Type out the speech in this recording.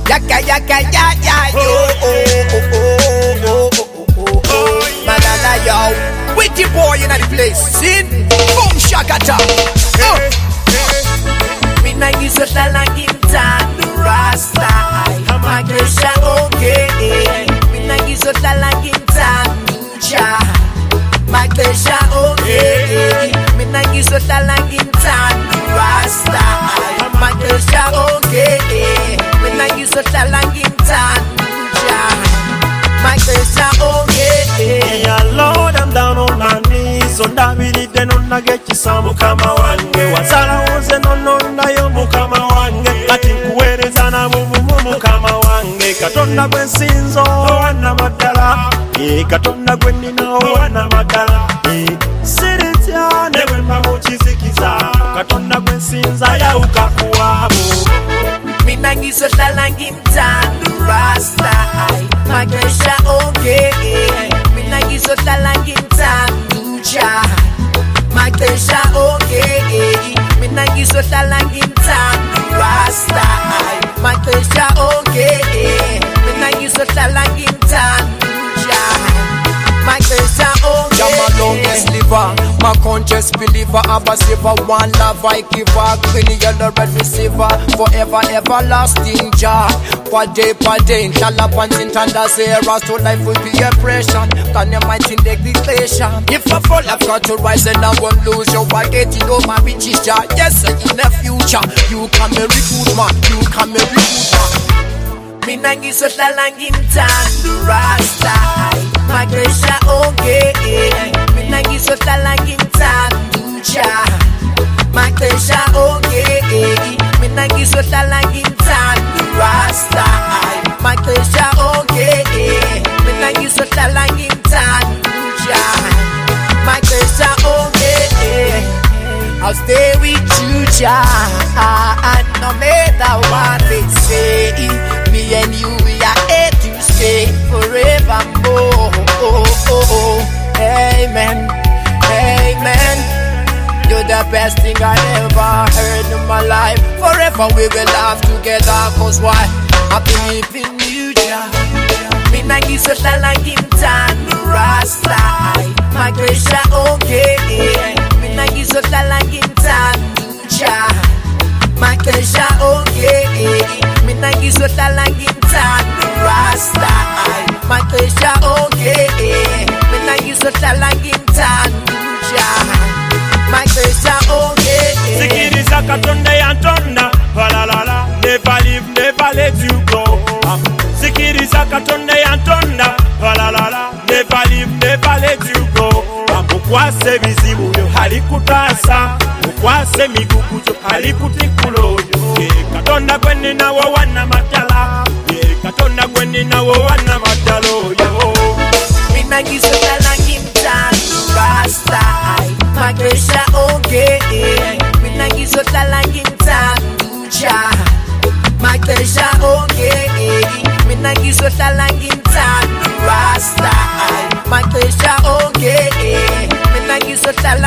Yaka yaka ya ya yo. Malala yo. With the boy in the place. Sin. Boom shakata. Mina gisota langinta Rasta. Magresha okay. Mina gisota langinta Nuja. Magresha okay. Mina gisota langinta Rasta. Magresha okay. Mina gisota langinta Nuja. Magresha okay. Yeah, Lord, I'm down on my knees. On that really then on I get you some mukama wange. Wasala uze no na yo mukama wange. Ati kuwereza na mukama wange. Katonda gwensinzo wana madala. Katonda gwenina wana madala. Siritya newe mamuchizikiza. Katonda gwensinza ya ukakuwabo. Mina gisota langinta Rasta. Magresha okay. Mina gisota langinta Nuja. Magresha okay. Mina gisota langinta Rasta. Magresha okay. Mina gisota langinta Nuja. Magresha okay. I'm a longest liver, my conscious believer. I'm a saver, one love I give her. Queen yellow red receiver, forever everlasting Jah. Per day, Chalapans in thunder zeros. To life will be a pressure. Can you might in the declaration? If I fall, I've got to rise and I won't lose. You are getting over my bitches, Jah. Yes, in the future, you can be recruit man. You can be recruit man. Mina gisota langinta Rasta. Magresha okay. Mina gisota langinta Nuja. Magresha okay. Mina gisota langinta Rasta. Magresha okay. Mina gisota langinta Nuja. Magresha okay. I'll stay with you, Jah. And no matter what they say, me and you, we are here to stay forevermore. Amen. Amen. You're the best thing I ever heard in my life. Forever we will laugh together. Cause why? I believe in you, Jah. Mina gisota langinta Rasta. Magresha okay. Mina gisota langinta Nuja. Magresha okay. Mina gisota langinta Rasta. Magresha okay. Mina gisota langinta Nuja. Magresha okay. Sikiriza Katonda yantonda. Walalala. Never leave, never let you go. Sikiriza Katonda yantonda. Walalala. Never leave, never let you go. Mukwase bizibu yo halikutasa. Mukwase migugu yo halikutikulo yo. Katonda gweni na wana matala. Katonda gweni na wana matalo yo. Mina gisota langinta Rasta. Magresha okay. Mina gisota langinta Nuja. Magresha okay. Mina gisota langinta Rasta. Magresha okay. Mina gisota